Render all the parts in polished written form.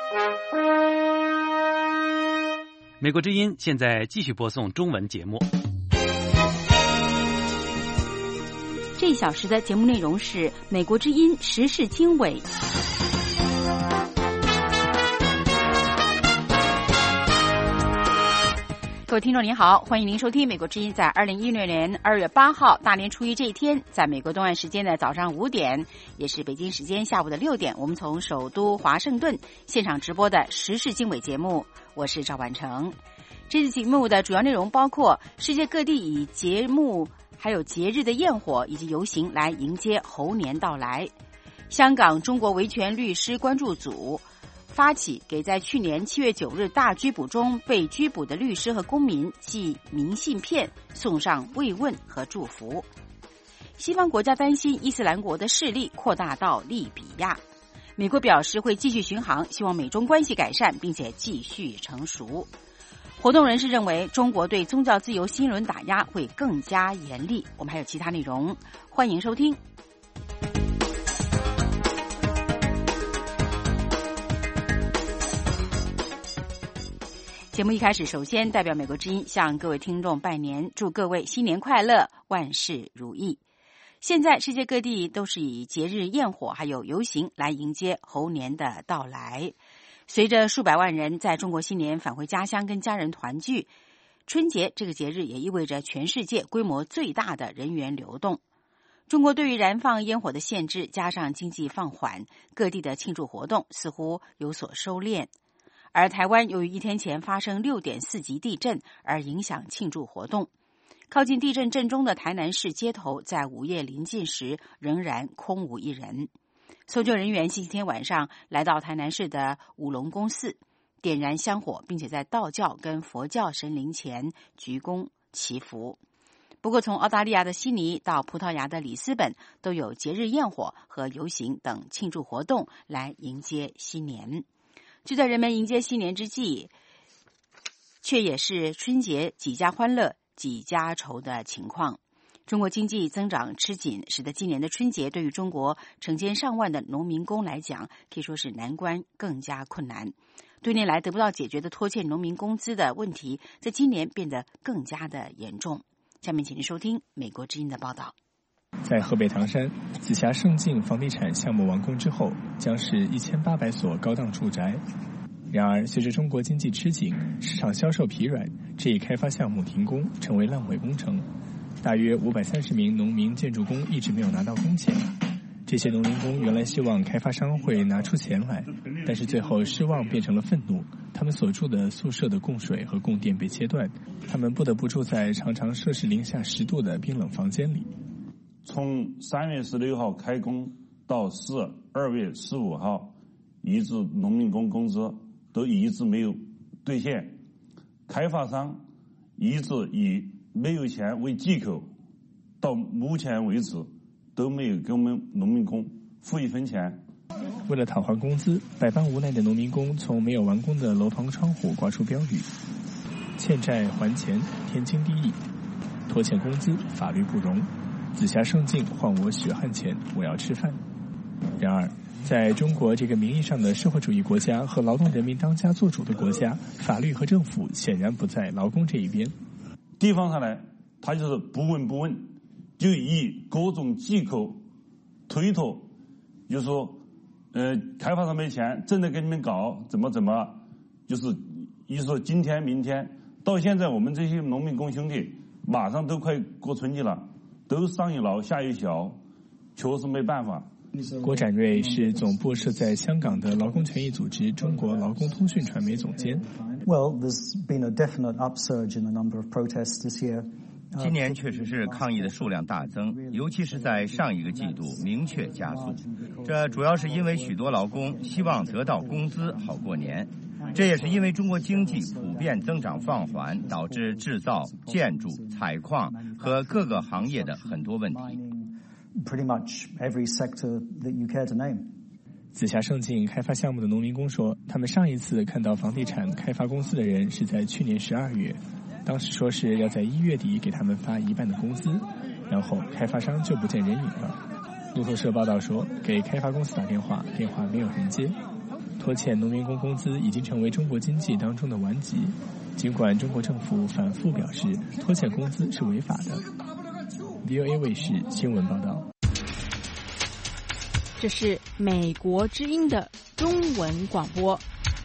美国之音现在继续播送中文节目。 这一小时的节目内容是美国之音时事经纬。各位听众您好，欢迎您收听美国之音在2016年2月8号大年初一这一天，在美国东岸时间的早上5点，也是北京时间下午的6点，我们从首都华盛顿现场直播的时事经纬节目，我是赵婉成。这次节目的主要内容包括世界各地以节目还有节日的焰火以及游行来迎接猴年到来。香港中国维权律师关注组发起给在去年7月9日大拘捕中被拘捕的律师和公民寄明信片，送上慰问和祝福。西方国家担心伊斯兰国的势力扩大到利比亚，美国表示会继续巡航，希望美中关系改善并且继续成熟。活动人士认为中国对宗教自由新一轮打压会更加严厉。我们还有其他内容，欢迎收听。节目一开始，首先代表美国之音向各位听众拜年，祝各位新年快乐，万事如意。现在世界各地都是以节日焰火还有游行来迎接猴年的到来。随着数百万人在中国新年返回家乡跟家人团聚，春节这个节日也意味着全世界规模最大的人员流动。中国对于燃放烟火的限制加上经济放缓，各地的庆祝活动似乎有所收敛。而台湾由于一天前发生6.4级地震而影响庆祝活动，靠近地震震中的台南市街头在午夜临近时仍然空无一人。搜救人员星期天晚上来到台南市的五龙宫寺，点燃香火，并且在道教跟佛教神灵前鞠躬祈福。不过从澳大利亚的悉尼到葡萄牙的里斯本都有节日焰火和游行等庆祝活动来迎接新年。就在人们迎接新年之际，却也是春节几家欢乐几家愁的情况。中国经济增长吃紧，使得今年的春节对于中国成千上万的农民工来讲，可以说是难关更加困难。多年来得不到解决的拖欠农民工资的问题，在今年变得更加的严重。下面请您收听美国之音的报道。 在河北唐山，紫霞盛境房地产项目完工之后，将是1800所高档住宅。然而，随着中国经济吃紧，市场销售疲软，这一开发项目停工，成为烂尾工程。大约530名农民建筑工一直没有拿到工钱。这些农民工原来希望开发商会拿出钱来，但是最后失望变成了愤怒。他们所住的宿舍的供水和供电被切断，他们不得不住在常常摄氏零下10度的冰冷房间里。 从3月16号开工到2月15号，一直农民工工资都一直没有兑现，开发商一直以没有钱为借口，到目前为止都没有给我们农民工付一分钱。 为了讨还工资，百般无奈的农民工从没有完工的楼房窗户挂出标语：欠债还钱，天经地义；拖欠工资，法律不容。紫霞盛境换我血汗钱，我要吃饭。然而，在中国这个名义上的社会主义国家和劳动人民当家作主的国家，法律和政府显然不在劳工这一边。 地方上来，他就是不闻不问，就以各种借口推脱，就说开发商没钱，正在给你们搞，怎么，就是一说今天明天，到现在我们这些农民工兄弟马上都快过春节了，都上有老下有小，确实没办法。 郭展瑞是总部设在香港的劳工权益组织中国劳工通讯传媒总监。 Well, there's been a definite upsurge in the number of protests this year. 今年确实是抗议的数量大增，尤其是在上一个季度明确加速。这主要是因为许多劳工希望得到工资好过年，这也是因为中国经济普遍增长放缓，导致制造、建筑、采矿和各个行业的很多问题。 Pretty much every sector that you care to name. 紫霞盛境开发项目的农民工说，他们上一次看到房地产开发公司的人是在去年12月，当时说是要在1月底给他们发1半的工资，然后开发商就不见人影了。路透社报道说，给开发公司打电话，电话没有人接。 拖欠农民工工资已经成为中国经济当中的顽疾。尽管中国政府反复表示拖欠工资是违法的。VOA 卫视新闻报道。 这是美国之音的中文广播。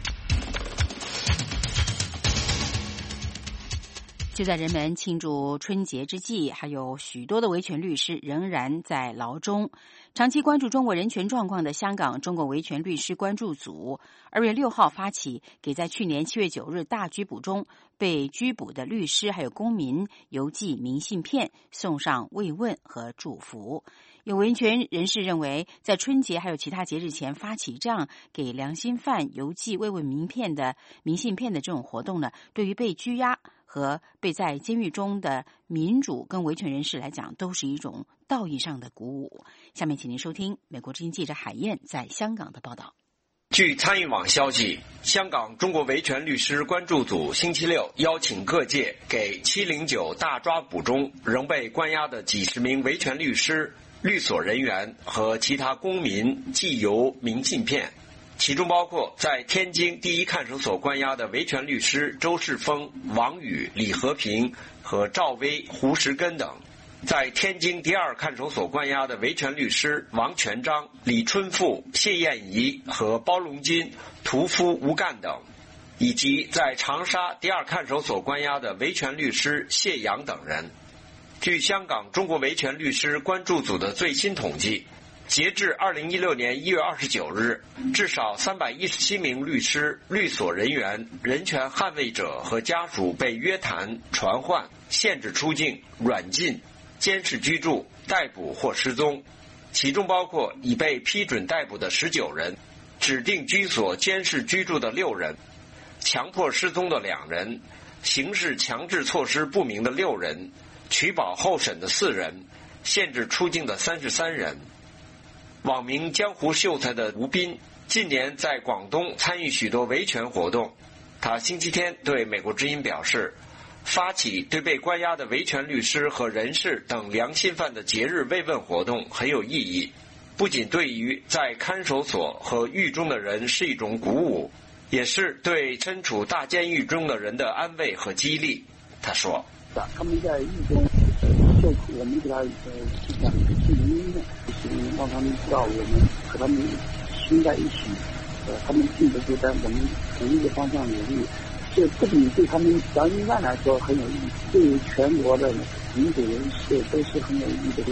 就在人们庆祝春节之际，还有许多的维权律师仍然在牢中。长期关注中国人权状况的香港中国维权律师关注组2月6号发起，给在去年7月9日大拘捕中被拘捕的律师还有公民邮寄明信片，送上慰问和祝福。有维权人士认为，在春节还有其他节日前发起这样给良心犯邮寄慰问明信片的这种活动呢，对于被拘押和被在监狱中的民主跟维权人士来讲，都是一种道义上的鼓舞。下面请您收听美国之音记者海燕在香港的报道。 据参与网消息，香港中国维权律师关注组星期六邀请各界给709大抓捕中仍被关押的几十名维权律师、律所人员和其他公民寄邮明信片，其中包括在天津第一看守所关押的维权律师周世峰、王宇、李和平和赵薇、胡石根等，在天津第二看守所关押的维权律师王全章、李春富、谢燕怡和包龙金、屠夫吴干等，以及在长沙第二看守所关押的维权律师谢阳等人。据香港中国维权律师关注组的最新统计，截至2016年1月29日，至少317名律师、律所人员、人权捍卫者和家属被约谈、传唤、限制出境、软禁、监视居住、逮捕或失踪，其中包括已被批准逮捕的19人，指定居所监视居住的6人，强迫失踪的2人，刑事强制措施不明的6人，取保候审的4人，限制出境的33人。网名江湖秀才的吴斌近年在广东参与许多维权活动。他星期天对美国之音表示，发起对被关押的维权律师和人士等良心犯的节日慰问活动很有意义，不仅对于在看守所和狱中的人是一种鼓舞，也是对身处大监狱中的人的安慰和激励。他说， 他们在狱中受苦，我们给他讲是原因的，就是让他们知道我们和他们心在一起，他们并不孤单，我们同一个方向努力。这不仅对他们良心犯来说很有意义，对于全国的民主人士都是很有意义的。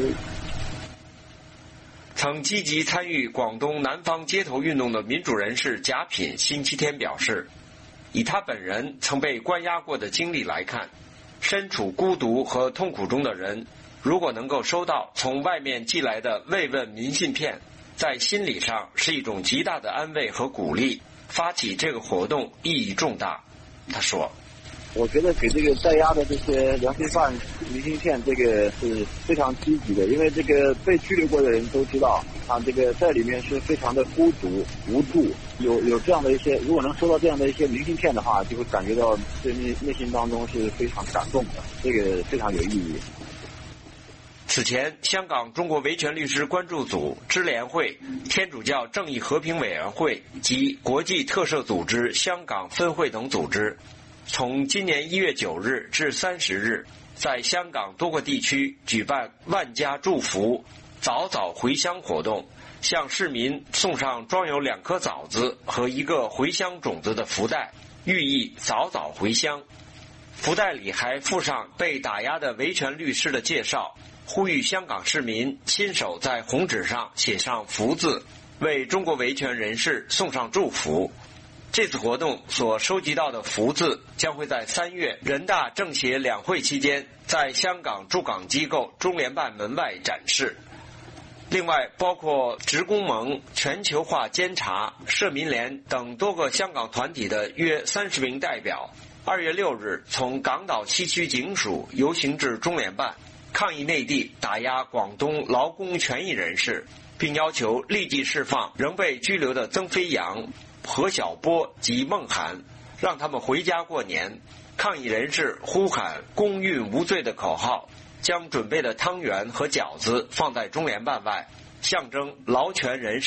曾积极参与广东南方街头运动的民主人士贾品星期天表示，以他本人曾被关押过的经历来看，身处孤独和痛苦中的人，如果能够收到从外面寄来的慰问明信片，在心理上是一种极大的安慰和鼓励。发起这个活动意义重大。他说， 我觉得给这个在押的这些良心犯明信片，这个是非常积极的，因为这个被拘留过的人都知道啊，这个在里面是非常的孤独无助，有这样的一些，如果能收到这样的一些明信片的话，就会感觉到对内心当中是非常感动的，这个非常有意义。 此前，香港中国维权律师关注组、支联会、天主教正义和平委员会及国际特赦组织香港分会等组织，从今年1月9日至30日，在香港多个地区举办万家祝福、早早回乡活动，向市民送上装有2颗枣子和1个回乡种子的福袋，寓意早早回乡。福袋里还附上被打压的维权律师的介绍，呼吁香港市民亲手在红纸上写上福字，为中国维权人士送上祝福。这次活动所收集到的福字将会在3月人大政协两会期间在香港驻港机构中联办门外展示。另外，包括职工盟、全球化监察、社民联等多个香港团体的约30名代表2月6日从港岛西区警署游行至中联办，抗议内地打压广东劳工权益人士，并要求立即释放仍被拘留的曾飞扬、何晓波及孟涵，让他们回家过年。抗议人士呼喊公运无罪的口号，将准备的汤圆和饺子放在中联办外，象征劳权人士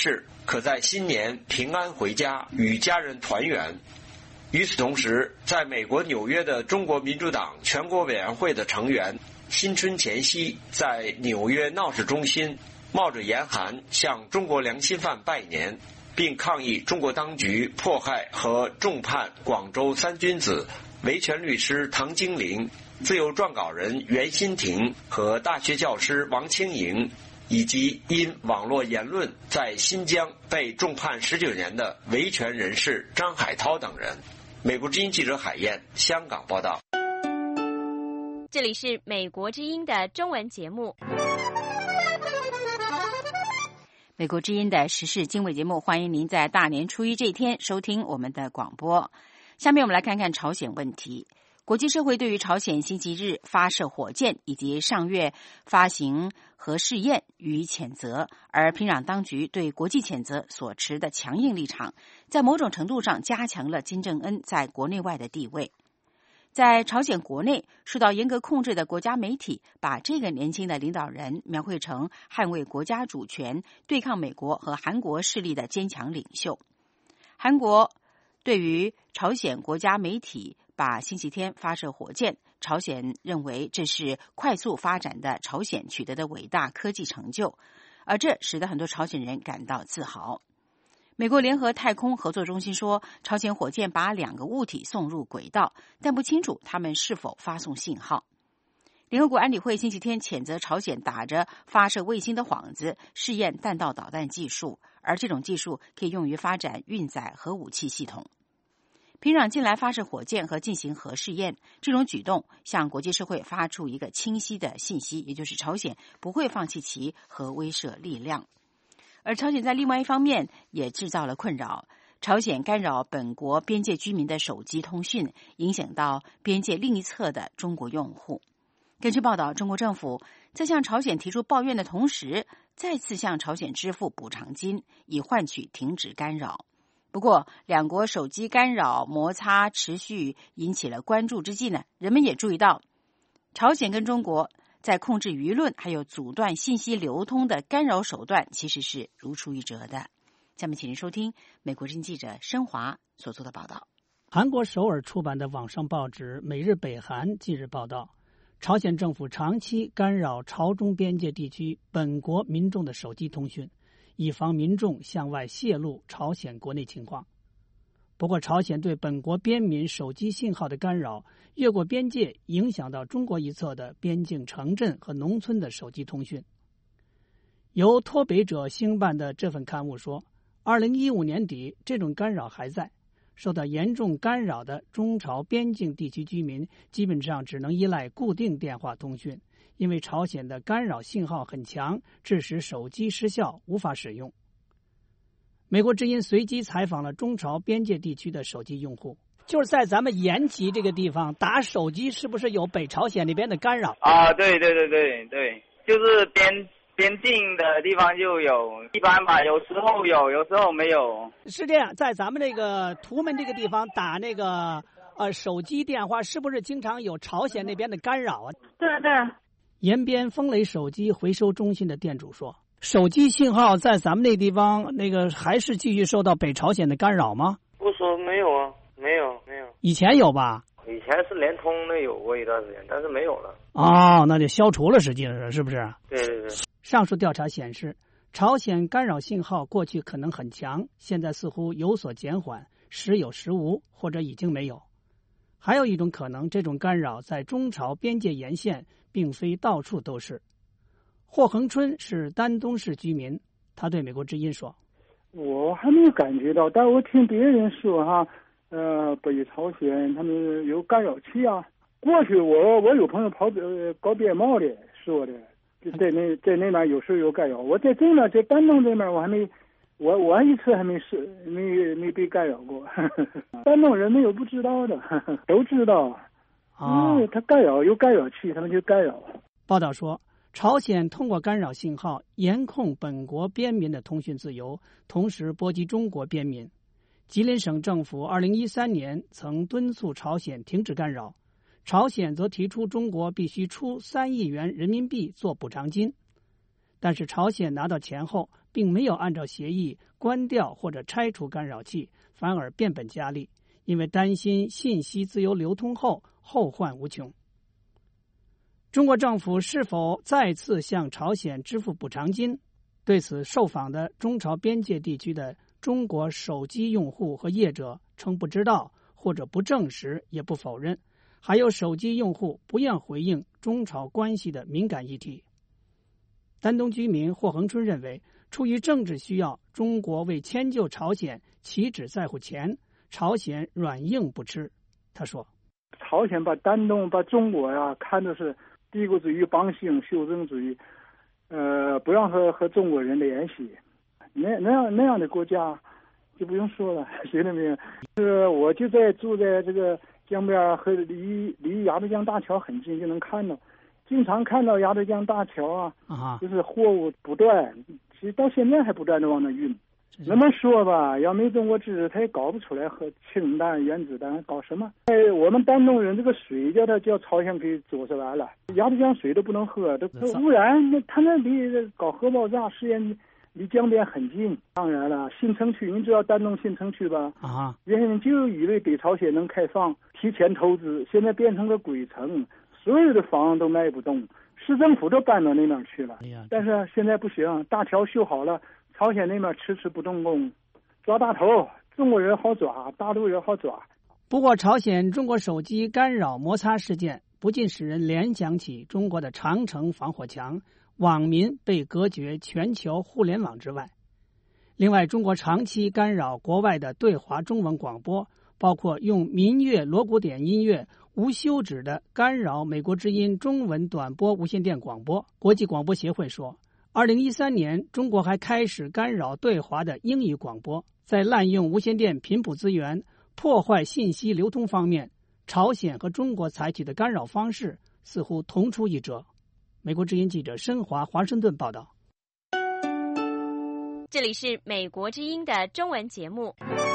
可在新年平安回家与家人团圆。与此同时，在美国纽约的中国民主党全国委员会的成员新春前夕在纽约闹市中心冒着严寒向中国良心犯拜年，并抗议中国当局迫害和重判广州三君子、维权律师唐晶玲、自由撰稿人袁新婷和大学教师王清莹，以及因网络言论在新疆被重判19年的维权人士张海涛等人。美国之音记者海燕，香港报道。 这里是美国之音的中文节目。 美国之音的时事经纬节目，欢迎您在大年初一这一天收听我们的广播。下面我们来看看朝鲜问题。国际社会对于朝鲜星期日发射火箭以及上月发行核试验予以谴责，而平壤当局对国际谴责所持的强硬立场，在某种程度上加强了金正恩在国内外的地位。在朝鲜国内受到严格控制的国家媒体把这个年轻的领导人描绘成捍卫国家主权、对抗美国和韩国势力的坚强领袖。韩国对于朝鲜国家媒体把星期天发射火箭，朝鲜认为这是快速发展的朝鲜取得的伟大科技成就，而这使得很多朝鲜人感到自豪。美国联合太空合作中心说，朝鲜火箭把2个物体送入轨道，但不清楚它们是否发送信号。联合国安理会星期天谴责朝鲜打着发射卫星的幌子试验弹道导弹技术，而这种技术可以用于发展运载核武器系统。平壤近来发射火箭和进行核试验，这种举动向国际社会发出一个清晰的信息，也就是朝鲜不会放弃其核威慑力量。而朝鲜在另外一方面也制造了困扰，朝鲜干扰本国边界居民的手机通讯，影响到边界另一侧的中国用户。根据报道，中国政府在向朝鲜提出抱怨的同时，再次向朝鲜支付补偿金，以换取停止干扰。不过，两国手机干扰摩擦持续引起了关注之际呢，人们也注意到，朝鲜跟中国在控制舆论还有阻断信息流通的干扰手段其实是如出一辙的。下面请您收听美国之音记者申华所做的报道。 韩国首尔出版的网上报纸《每日北韩》近日报道，朝鲜政府长期干扰朝中边界地区本国民众的手机通讯，以防民众向外泄露朝鲜国内情况。不过，朝鲜对本国边民手机信号的干扰越过边界，影响到中国一侧的边境城镇和农村的手机通讯。由脱北者兴办的这份刊物说，2015年底这种干扰还在，受到严重干扰的中朝边境地区居民基本上只能依赖固定电话通讯，因为朝鲜的干扰信号很强，致使手机失效无法使用。美国之音随机采访了中朝边界地区的手机用户，就是在咱们延吉这个地方打手机，是不是有北朝鲜那边的干扰啊？对，就是边境的地方就有，一般吧，有时候有，有时候没有。 是这样，在咱们这个图门这个地方打那个手机电话，是不是经常有朝鲜那边的干扰啊？ 对。 延边风雷手机回收中心的店主说，手机信号在咱们那地方那个还是继续受到北朝鲜的干扰吗？ 不说没有啊，没有。 以前有吧？ 以前是联通的有过一段时间，但是没有了。 哦，那就消除了，实际上是不是？ 对。 上述调查显示，朝鲜干扰信号过去可能很强，现在似乎有所减缓，时有时无，或者已经没有。还有一种可能，这种干扰在中朝边界沿线，并非到处都是。霍恒春是丹东市居民，他对美国之音说：“ 我还没有感觉到，但我听别人说哈，北朝鲜他们有干扰器啊。过去我有朋友搞边贸的说的，就在那边有时候有干扰。我在这面在丹东这面我还没，我一次还没被干扰过。丹东人没有不知道的，都知道。他干扰有干扰器，他们就干扰。” 报道说，朝鲜通过干扰信号严控本国边民的通讯自由，同时波及中国边民。吉林省政府2013年曾敦促朝鲜停止干扰，朝鲜则提出中国必须出3亿元人民币做补偿金。但是朝鲜拿到钱后， 并没有按照协议关掉或者拆除干扰器，反而变本加厉，因为担心信息自由流通后后患无穷。中国政府是否再次向朝鲜支付补偿金？对此，受访的中朝边界地区的中国手机用户和业者称不知道，或者不证实也不否认。还有手机用户不愿回应中朝关系的敏感议题。丹东居民霍恒春认为，出于政治需要，中国为迁就朝鲜，岂只在乎钱，朝鲜软硬不吃。他说， 朝鲜把丹东把中国看的是帝国主义邦性修正主义，不让和中国人联系，那样的国家就不用说了，觉得没有？我就住在这个江边，和离鸭绿江大桥很近，就能看到，经常看到鸭绿江大桥就是货物不断，其实到现在还不断的往那运。那么说吧，要没中国支持，他也搞不出来和氢弹、原子弹，搞什么？我们丹东人这个水叫朝鲜给左手完了，鸭绿江水都不能喝，都污染。他那离搞核爆炸实验离江边很近。当然了，新城区，你知道丹东新城区吧？人家就以为北朝鲜能开放，提前投资，现在变成了鬼城，所有的房都卖不动，市政府都搬到那边去了。但是现在不行，大桥修好了。朝鲜那边迟迟不动工，抓大头，中国人好抓，大陆人好抓。 不过，朝鲜中国手机干扰摩擦事件不禁使人联想起中国的长城防火墙，网民被隔绝全球互联网之外。另外，中国长期干扰国外的对华中文广播，包括用民乐锣鼓点音乐无休止的干扰美国之音中文短波无线电广播。国际广播协会说，2013年，中国还开始干扰对华的英语广播。在滥用无线电频谱资源、破坏信息流通方面，朝鲜和中国采取的干扰方式似乎同出一辙。美国之音记者申华华盛顿报道。 这里是美国之音的中文节目。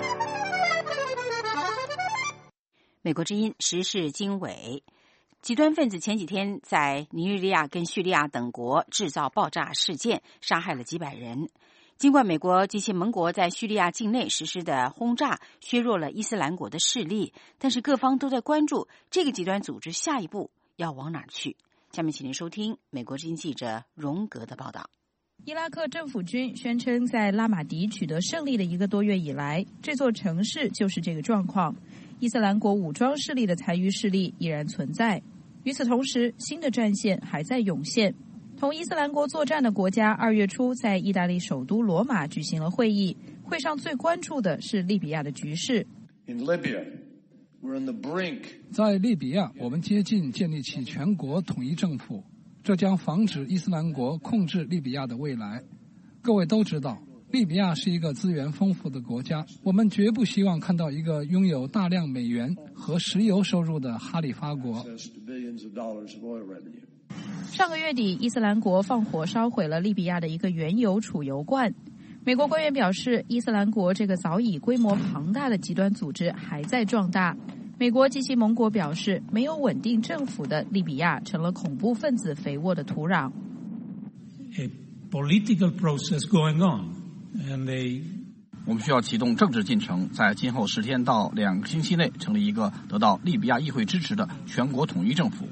美国之音时事经纬。极端分子前几天在尼日利亚跟叙利亚等国制造爆炸事件，杀害了几百人。尽管美国及其盟国在叙利亚境内实施的轰炸削弱了伊斯兰国的势力，但是各方都在关注这个极端组织下一步要往哪儿去。下面请您收听美国之音记者荣格的报道。 伊拉克政府军宣称，在拉马迪取得胜利的1个多月以来，这座城市就是这个状况。伊斯兰国武装势力的残余势力依然存在。与此同时，新的战线还在涌现。同伊斯兰国作战的国家2月初在意大利首都罗马举行了会议，会上最关注的是利比亚的局势。 在利比亚，我们接近建立起全国统一政府，这将防止伊斯兰国控制利比亚的未来。各位都知道，利比亚是一个资源丰富的国家，我们绝不希望看到一个拥有大量美元和石油收入的哈里发国。 上个月底，伊斯兰国放火烧毁了利比亚的一个原油储油罐。美国官员表示，伊斯兰国这个早已规模庞大的极端组织还在壮大。美国及其盟国表示，没有稳定政府的利比亚成了恐怖分子肥沃的土壤。 我们需要启动政治进程，在今后10天到2个星期内成立一个得到利比亚议会支持的全国统一政府。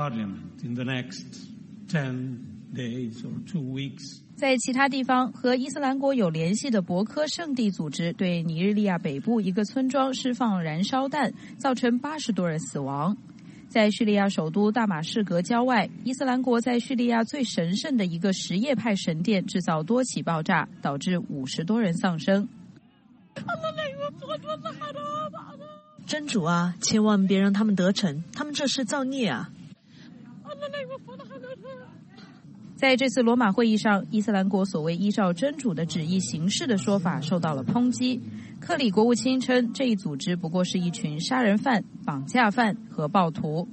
在其他地方，和伊斯兰国有联系的博科圣地组织对尼日利亚北部一个村庄释放燃烧弹，造成80多人死亡。在叙利亚首都大马士革郊外，伊斯兰国在叙利亚最神圣的一个什叶派神殿制造多起爆炸，导致50多人丧生。 真主啊，千万别让他们得逞，他们这是造孽啊！ 在这次罗马会议上，伊斯兰国所谓依照真主的旨意行事的说法受到了抨击。克里国务卿称，这一组织不过是一群杀人犯、绑架犯和暴徒。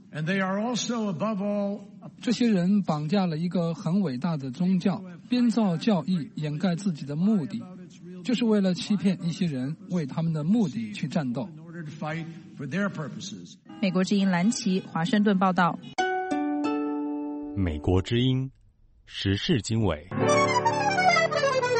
这些人绑架了一个很伟大的宗教，编造教义掩盖自己的目的，就是为了欺骗一些人，为他们的目的去战斗。 美国之音蓝旗华盛顿报道。 美国之音时事经纬。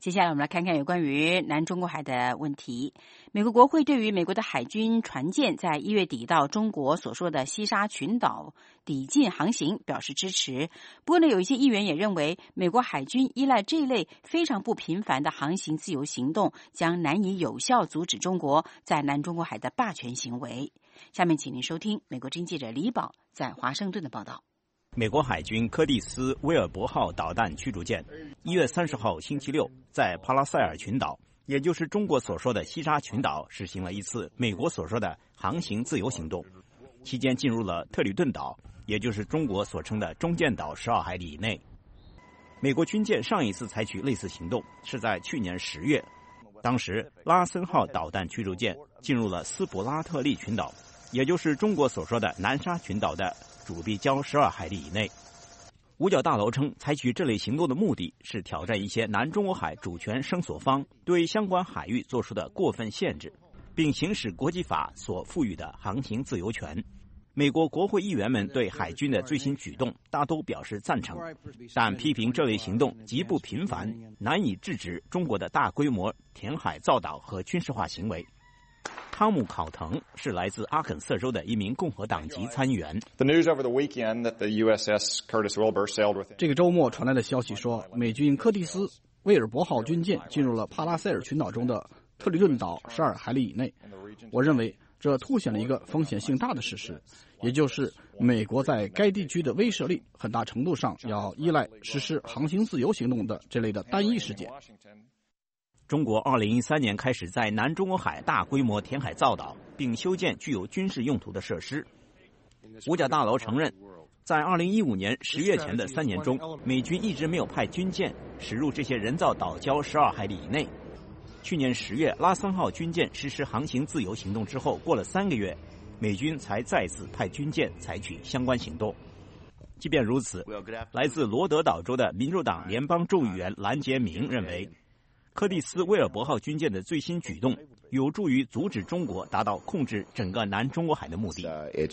接下来我们来看看有关于南中国海的问题。美国国会对于美国的海军船舰在1月底到中国所说的西沙群岛抵近航行表示支持。不过呢，有一些议员也认为，美国海军依赖这一类非常不频繁的航行自由行动，将难以有效阻止中国在南中国海的霸权行为。下面请您收听美国之音记者李宝在华盛顿的报道。 美国海军柯蒂斯·威尔伯号导弹驱逐舰1月30号星期六在帕拉塞尔群岛，也就是中国所说的西沙群岛，实行了一次美国所说的航行自由行动，期间进入了特里顿岛，也就是中国所称的中间岛12海里以内。美国军舰上一次采取类似行动是在去年10月，当时拉森号导弹驱逐舰进入了斯普拉特利群岛，也就是中国所说的南沙群岛的主壁礁12海里以内。五角大楼称，采取这类行动的目的是挑战一些南中国海主权声索方对相关海域做出的过分限制，并行使国际法所赋予的航行自由权。美国国会议员们对海军的最新举动大都表示赞成，但批评这类行动极不频繁，难以制止中国的大规模填海造岛和军事化行为。汤姆·考腾是来自阿肯色州的一名共和党籍参议员。 这个周末传来的消息说，美军柯蒂斯·威尔伯号军舰进入了帕拉塞尔群岛中的特里顿岛12海里以内。我认为这凸显了一个风险性大的事实，也就是美国在该地区的威慑力很大程度上要依赖实施航行自由行动的这类的单一事件。 中国2013年开始在南中国海大规模填海造岛，并修建具有军事用途的设施。五角大楼承认，在2015年10月前的3年中，美军一直没有派军舰驶入这些人造岛礁12海里以内。去年10月，拉森号军舰实施航行自由行动之后，过了3个月，美军才再次派军舰采取相关行动。即便如此，来自罗德岛州的民主党联邦众议员兰杰明认为，柯蒂斯·威尔伯号军舰的最新举动有助于阻止中国达到控制整个南中国海的目的。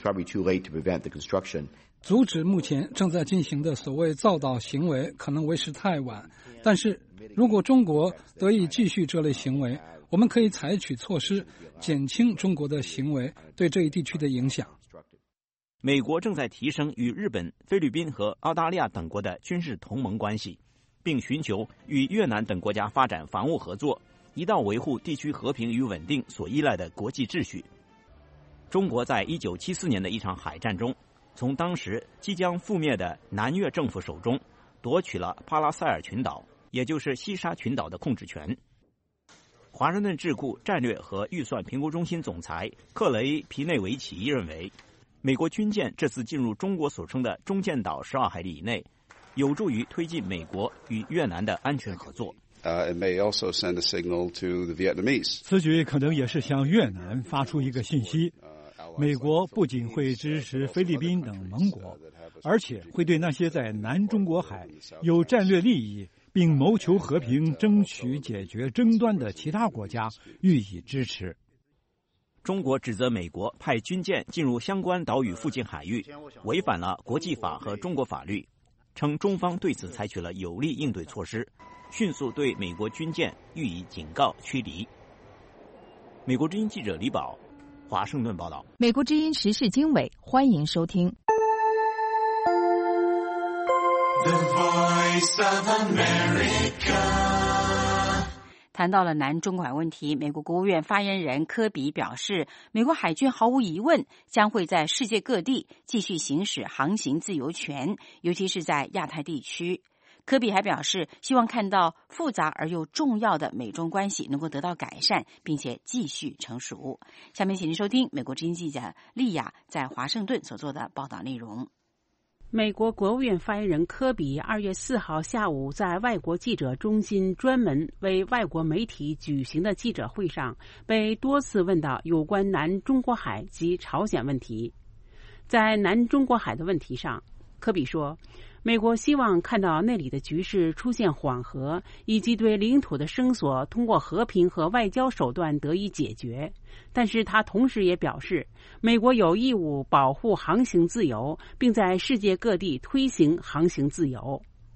阻止目前正在进行的所谓造岛行为可能为时太晚，但是如果中国得以继续这类行为，我们可以采取措施减轻中国的行为对这一地区的影响。 美国正在提升与日本、菲律宾和澳大利亚等国的军事同盟关系，并寻求与越南等国家发展防务合作，以到维护地区和平与稳定所依赖的国际秩序。中国在1974年的一场海战中，从当时即将覆灭的南越政府手中夺取了帕拉塞尔群岛，也就是西沙群岛的控制权。华盛顿智库战略和预算评估中心总裁克雷·皮内维奇认为，美国军舰这次进入中国所称的中间岛12海里以内，有助于推进美国与越南的安全合作。 此举可能也是向越南发出一个信息，美国不仅会支持菲律宾等盟国，而且会对那些在南中国海有战略利益并谋求和平、争取解决争端的其他国家予以支持。 中国指责美国派军舰进入相关岛屿附近海域，违反了国际法和中国法律，称中方对此采取了有力应对措施，迅速对美国军舰予以警告驱离。美国之音记者李宝，华盛顿报道。 美国之音时事经纬，欢迎收听。 The Voice of America。谈到了南中国海问题，美国国务院发言人科比表示，美国海军毫无疑问将会在世界各地继续行使航行自由权，尤其是在亚太地区。科比还表示，希望看到复杂而又重要的美中关系能够得到改善，并且继续成熟。下面请您收听美国之音记者丽亚在华盛顿所做的报道内容。 美国国务院发言人科比2月4号下午在外国记者中心专门为外国媒体举行的记者会上，被多次问到有关南中国海及朝鲜问题。在南中国海的问题上，科比说，美国希望看到那里的局势出现缓和，以及对领土的声索通过和平和外交手段得以解决。但是他同时也表示，美国有义务保护航行自由，并在世界各地推行航行自由。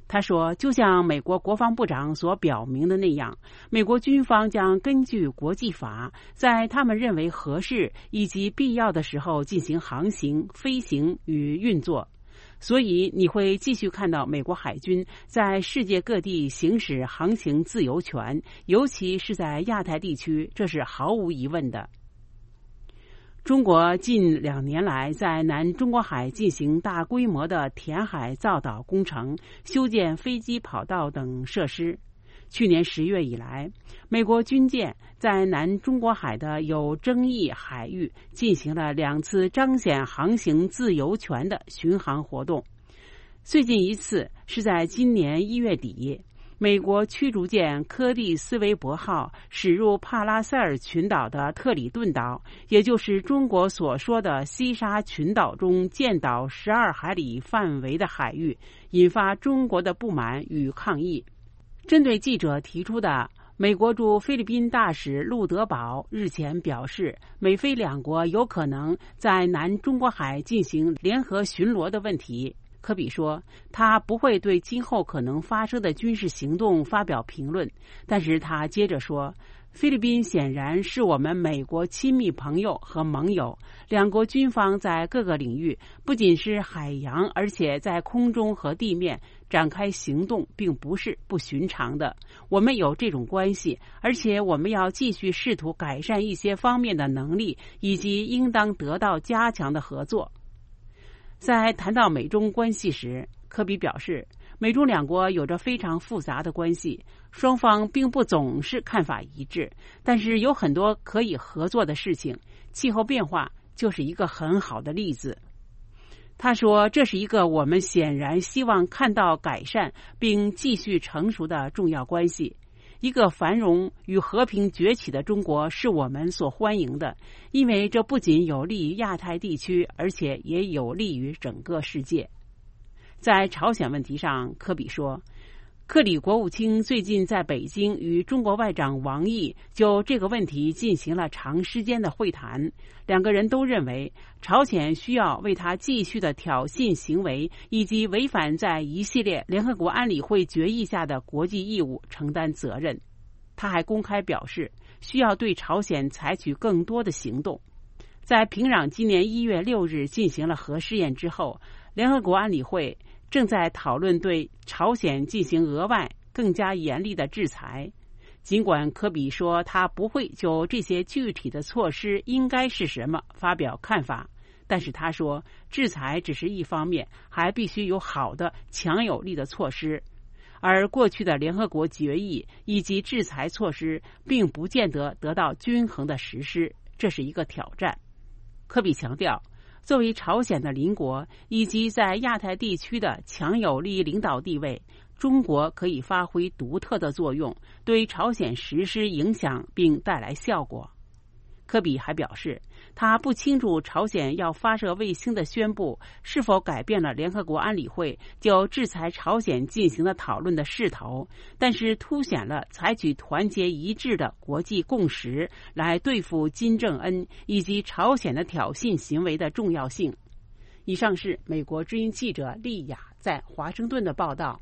他说，就像美国国防部长所表明的那样，美国军方将根据国际法，在他们认为合适以及必要的时候进行航行、飞行与运作。所以你会继续看到美国海军在世界各地行使航行自由权，尤其是在亚太地区，这是毫无疑问的。中国近2年来在南中国海进行大规模的填海造岛工程，修建飞机跑道等设施。去年10月以来，美国军舰在南中国海的有争议海域进行了2次彰显航行自由权的巡航活动。最近一次是在今年1月底，美国驱逐舰柯蒂斯维伯号驶入帕拉塞尔群岛的特里顿岛，也就是中国所说的西沙群岛中舰岛12海里范围的海域，引发中国的不满与抗议。针对记者提出的美国驻菲律宾大使陆德堡日前表示，美菲2国有可能在南中国海进行联合巡逻的问题，科比说，他不会对今后可能发生的军事行动发表评论，但是他接着说，菲律宾显然是我们美国亲密朋友和盟友，2国军方在各个领域，不仅是海洋，而且在空中和地面展开行动并不是不寻常的。我们有这种关系，而且我们要继续试图改善一些方面的能力，以及应当得到加强的合作。在谈到美中关系时，科比表示，美中2国有着非常复杂的关系，双方并不总是看法一致，但是有很多可以合作的事情，气候变化就是一个很好的例子。他说，这是一个我们显然希望看到改善并继续成熟的重要关系。一个繁荣与和平崛起的中国是我们所欢迎的，因为这不仅有利于亚太地区，而且也有利于整个世界。在朝鲜问题上，科比说，克里国务卿最近在北京与中国外长王毅就这个问题进行了长时间的会谈，2个人都认为朝鲜需要为他继续的挑衅行为以及违反在一系列联合国安理会决议下的国际义务承担责任。他还公开表示，需要对朝鲜采取更多的行动。在平壤今年1月6日进行了核试验之后，联合国安理会正在讨论对朝鲜进行额外更加严厉的制裁。尽管科比说他不会就这些具体的措施应该是什么发表看法，但是他说，制裁只是一方面，还必须有好的强有力的措施，而过去的联合国决议以及制裁措施并不见得得到均衡的实施，这是一个挑战。科比强调，作为朝鲜的邻国以及在亚太地区的强有力领导地位，中国可以发挥独特的作用，对朝鲜实施影响并带来效果。科比还表示，他不清楚朝鲜要发射卫星的宣布是否改变了联合国安理会就制裁朝鲜进行的讨论的势头，但是凸显了采取团结一致的国际共识来对付金正恩以及朝鲜的挑衅行为的重要性。以上是美国之音记者丽雅在华盛顿的报道。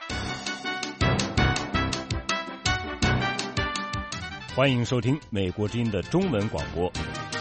欢迎收听美国之音的中文广播。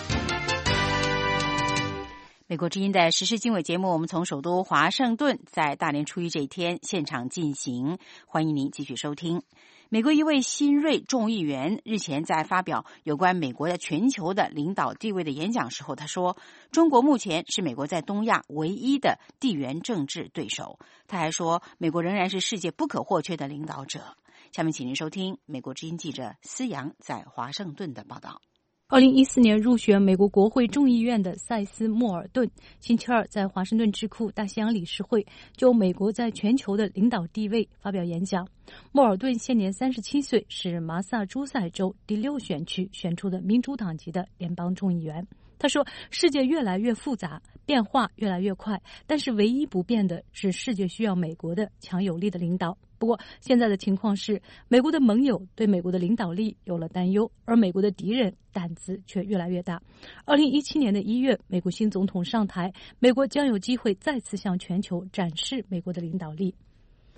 美国之音的时事经纬节目，我们从首都华盛顿在大年初一这一天现场进行，欢迎您继续收听。美国一位新锐众议员日前在发表有关美国的全球的领导地位的演讲时候，他说，中国目前是美国在东亚唯一的地缘政治对手。他还说，美国仍然是世界不可或缺的领导者。下面请您收听美国之音记者思阳在华盛顿的报道。 2014年入选美国国会众议院的塞斯·莫尔顿星期二在华盛顿智库大西洋理事会就美国在全球的领导地位发表演讲。莫尔顿现年37岁，是麻萨诸塞州第6选区选出的民主党籍的联邦众议员。他说，世界越来越复杂，变化越来越快，但是唯一不变的是世界需要美国的强有力的领导。不过现在的情况是，美国的盟友对美国的领导力有了担忧，而美国的敌人胆子却越来越大。2017年的1月，美国新总统上台，美国将有机会再次向全球展示美国的领导力。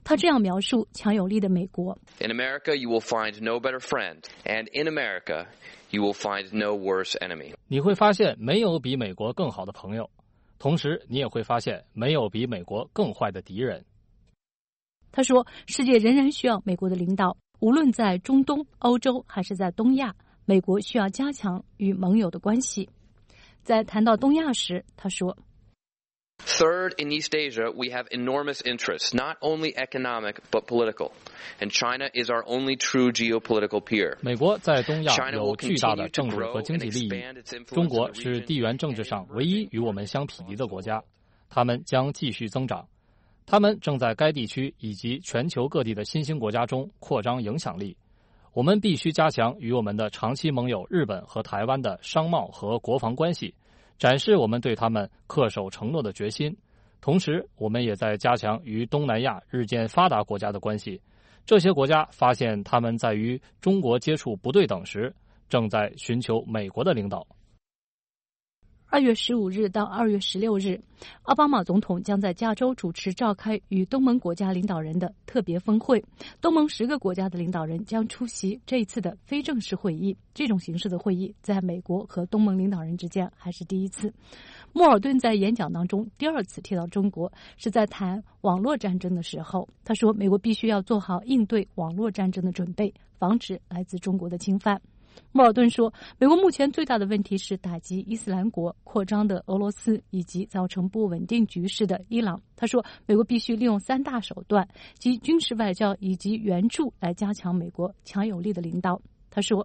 他这样描述强有力的美国 ：In America, you will find no better friend, and in America, you will find no worse enemy. 你会发现没有比美国更好的朋友，同时你也会发现没有比美国更坏的敌人。 他说，世界仍然需要美国的领导，无论在中东、欧洲还是在东亚，美国需要加强与盟友的关系。在谈到东亚时，他说 Third, in East Asia, we have enormous interests, not only economic but political, and China is our only true geopolitical peer. 美国在东亚有巨大的政治和经济利益，中国是地缘政治上唯一与我们相匹敌的国家，他们将继续增长。他们正在该地区以及全球各地的新兴国家中扩张影响力。我们必须加强与我们的长期盟友日本和台湾的商贸和国防关系，展示我们对他们恪守承诺的决心。同时，我们也在加强与东南亚日渐发达国家的关系。这些国家发现他们在与中国接触不对等时，正在寻求美国的领导。 2月15日到2月16日，奥巴马总统将在加州主持召开与东盟国家领导人的特别峰会。东盟10个国家的领导人将出席这一次的非正式会议。这种形式的会议在美国和东盟领导人之间还是第一次。莫尔顿在演讲当中第二次提到中国，是在谈网络战争的时候。他说，美国必须要做好应对网络战争的准备，防止来自中国的侵犯。莫尔顿说，美国目前最大的问题是打击伊斯兰国、扩张的俄罗斯以及造成不稳定局势的伊朗。他说，美国必须利用3大手段，即军事外交以及援助，来加强美国强有力的领导。他说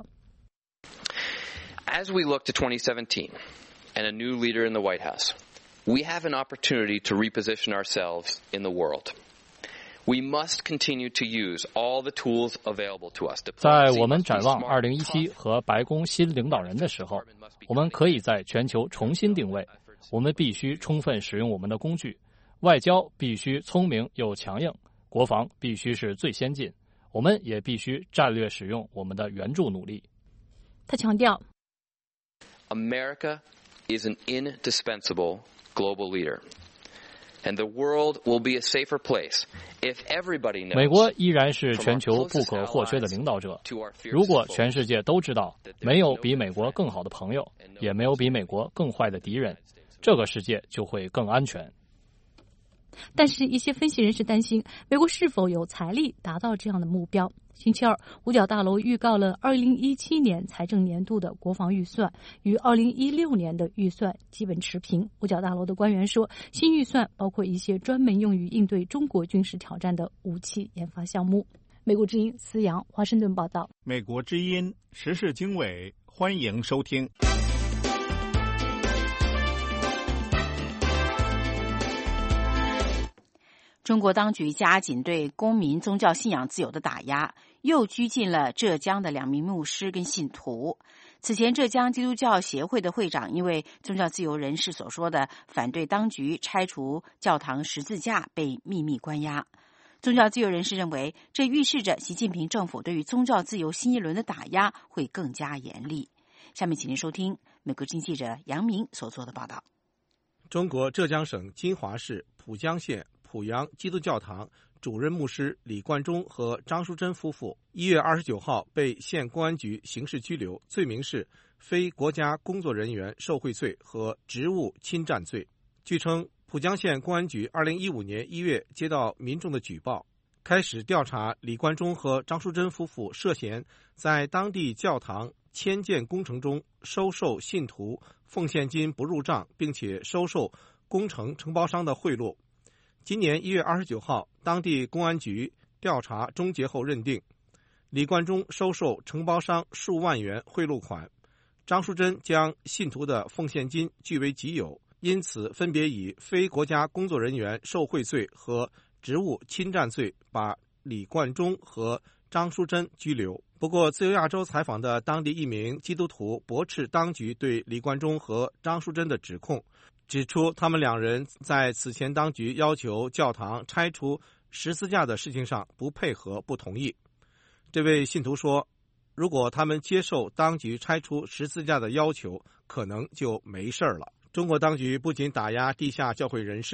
As we look to 2017 and a new leader in the White House, we have an opportunity to reposition ourselves in the world.We must continue to use all the tools available to us. 在我们展望2017和白宫新领导人的时候，我们可以在全球重新定位。我们必须充分使用我们的工具，外交必须聪明又强硬，国防必须是最先进。我们也必须战略使用我们的援助努力。 他强调 ，America is an indispensable global leader.And the world will be a safer place if everybody knows. 美国依然是全球不可或缺的领导者。如果全世界都知道，没有比美国更好的朋友，也没有比美国更坏的敌人，这个世界就会更安全。 但是，一些分析人士担心，美国是否有财力达到这样的目标。星期二，五角大楼预告了2017年财政年度的国防预算与2016年的预算基本持平。五角大楼的官员说，新预算包括一些专门用于应对中国军事挑战的武器研发项目。美国之音思阳，华盛顿报道。 美国之音时事经纬，欢迎收听。 中国当局加紧对公民宗教信仰自由的打压，又拘禁了浙江的2名牧师跟信徒。此前，浙江基督教协会的会长因为宗教自由人士所说的反对当局拆除教堂十字架被秘密关押。宗教自由人士认为，这预示着习近平政府对于宗教自由新一轮的打压会更加严厉。下面请您收听美国之音记者杨明所做的报道。 中国浙江省金华市浦江县濮阳基督教堂主任牧师李冠中和张淑珍夫妇1月29号被县公安局刑事拘留，罪名是非国家工作人员受贿罪和职务侵占罪。据称，浦江县公安局2015年1月接到民众的举报，开始调查李冠中和张淑珍夫妇涉嫌在当地教堂迁建工程中收受信徒奉献金不入账，并且收受工程承包商的贿赂。今年1月29号，当地公安局调查终结后认定，李冠中收受承包商数万元贿赂款，张淑珍将信徒的奉献金据为己有，因此分别以非国家工作人员受贿罪和职务侵占罪把李冠中和张淑珍拘留。不过，自由亚洲采访的当地一名基督徒驳斥当局对李冠中和张淑珍的指控，指出他们2人在此前当局要求教堂拆除十字架的事情上不配合、不同意。这位信徒说，如果他们接受当局拆除十字架的要求，可能就没事了。中国当局不仅打压地下教会人士，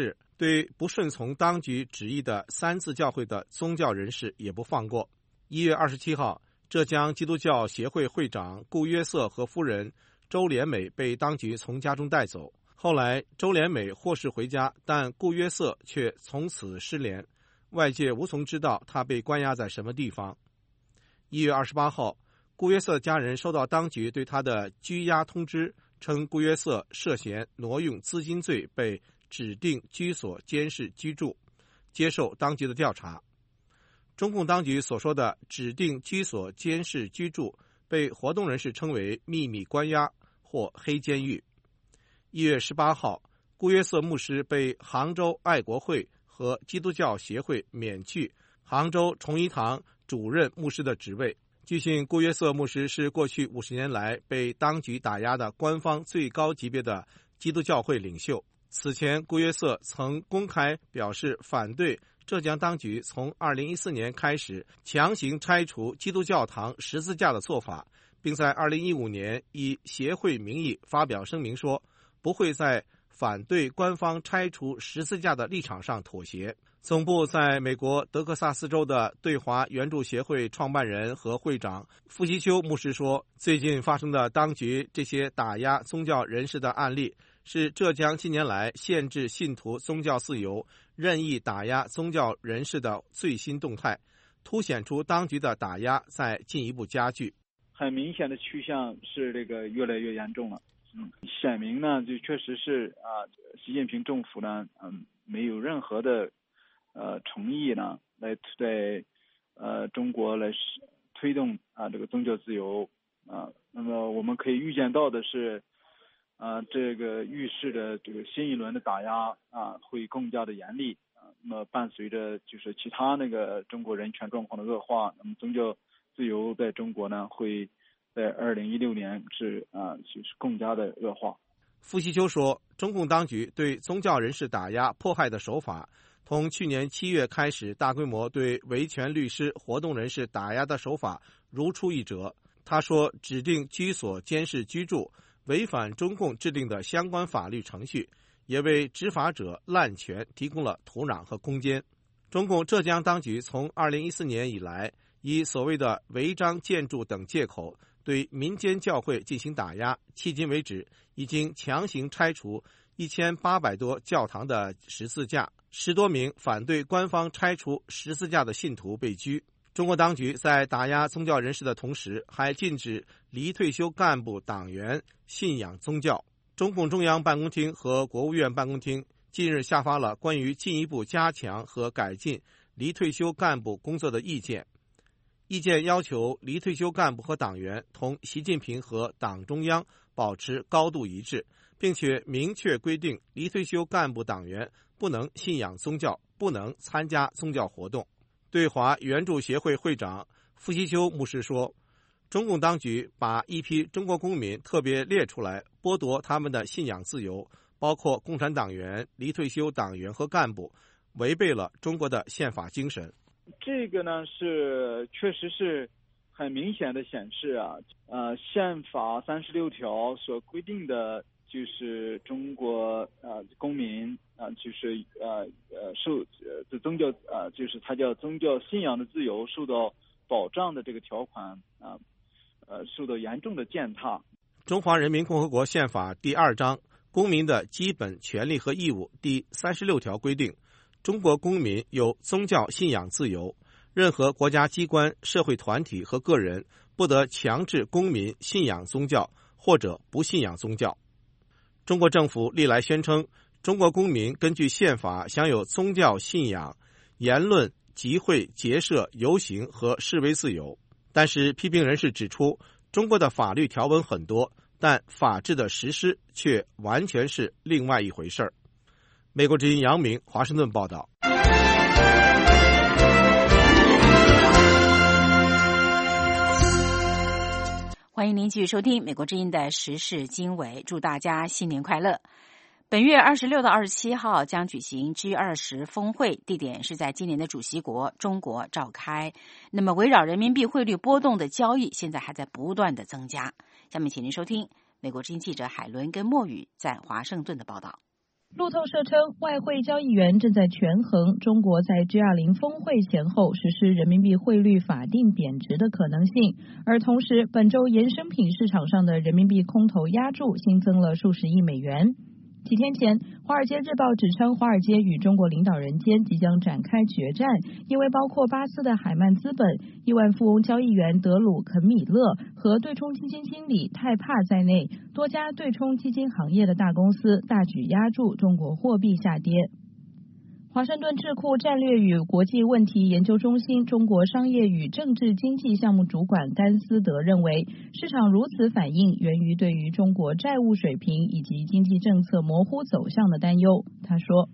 对不顺从当局旨意的三自教会的宗教人士也不放过。1月27号，浙江基督教协会会长顾约瑟和夫人周连美被当局从家中带走。后来，周连美获释回家，但顾约瑟却从此失联，外界无从知道他被关押在什么地方。1月28号，顾约瑟家人收到当局对他的拘押通知，称顾约瑟涉嫌挪用资金罪被指定居所监视居住，接受当局的调查。中共当局所说的指定居所监视居住被活动人士称为秘密关押或黑监狱。1月18号，顾约瑟牧师被杭州爱国会和基督教协会免去杭州崇一堂主任牧师的职位。据信，顾约瑟牧师是过去50年来被当局打压的官方最高级别的基督教会领袖。此前，顾约瑟曾公开表示反对浙江当局从2014年开始强行拆除基督教堂十字架的做法，并在2015年以协会名义发表声明说，不会在反对官方拆除十字架的立场上妥协。总部在美国德克萨斯州的对华援助协会创办人和会长傅希修牧师说，最近发生的当局这些打压宗教人士的案例，是浙江近年来限制信徒宗教自由、任意打压宗教人士的最新动态，凸显出当局的打压在进一步加剧。 很明显的趋向是这个越来越严重了。显明呢，就确实是习近平政府呢，没有任何的诚意呢，来在中国来推动这个宗教自由那么我们可以预见到的是，这个预示着这个新一轮的打压会更加的严厉那么伴随着就是其他那个中国人权状况的恶化，那么宗教自由在中国呢会在2016年就是更加的恶化。 傅希修说，中共当局对宗教人士打压迫害的手法，从去年7月开始大规模对维权律师、活动人士打压的手法如出一辙。他说，指定居所监视居住违反中共制定的相关法律程序，也为执法者滥权提供了土壤和空间。中共浙江当局从2014年以来，以所谓的违章建筑等借口对民间教会进行打压，迄今为止已经强行拆除1800多教堂的十字架，10多名反对官方拆除十字架的信徒被拘。中国当局在打压宗教人士的同时，还禁止离退休干部党员信仰宗教。中共中央办公厅和国务院办公厅近日下发了关于进一步加强和改进离退休干部工作的意见。意见要求离退休干部和党员同习近平和党中央保持高度一致，并且明确规定离退休干部党员不能信仰宗教，不能参加宗教活动。对华援助协会会长傅希修牧师说，中共当局把一批中国公民特别列出来，剥夺他们的信仰自由，包括共产党员、离退休党员和干部，违背了中国的宪法精神。 这个呢是确实是很明显的显示宪法36条所规定的就是中国公民就是受宗教就是它叫宗教信仰的自由受到保障的这个条款受到严重的践踏。 中华人民共和国宪法第2章公民的基本权利和义务第36条规定，中国公民有宗教信仰自由，任何国家机关、社会团体和个人不得强制公民信仰宗教或者不信仰宗教。中国政府历来宣称，中国公民根据宪法享有宗教信仰、言论、集会、结社、游行和示威自由。但是批评人士指出，中国的法律条文很多，但法治的实施却完全是另外一回事儿。美国之音杨明华盛顿报道。 欢迎您继续收听美国之音的时事经纬，祝大家新年快乐。本月26到27号将举行 G20 峰会，地点是在今年的主席国中国召开。那么围绕人民币汇率波动的交易现在还在不断的增加。下面请您收听美国之音记者海伦跟墨雨在华盛顿的报道。 路透社称，外汇交易员正在权衡中国在 G20 峰会前后实施人民币汇率法定贬值的可能性，而同时本周衍生品市场上的人民币空头押注新增了数十亿美元。几天前，《华尔街日报》指称，华尔街与中国领导人间即将展开决战，因为包括巴斯的海曼资本、亿万富翁交易员德鲁肯米勒和对冲基金经理泰帕在内，多家对冲基金行业的大公司大举押注中国货币下跌。华盛顿智库战略与国际问题研究中心中国商业与政治经济项目主管甘思德认为，市场如此反应源于对于中国债务水平以及经济政策模糊走向的担忧。他说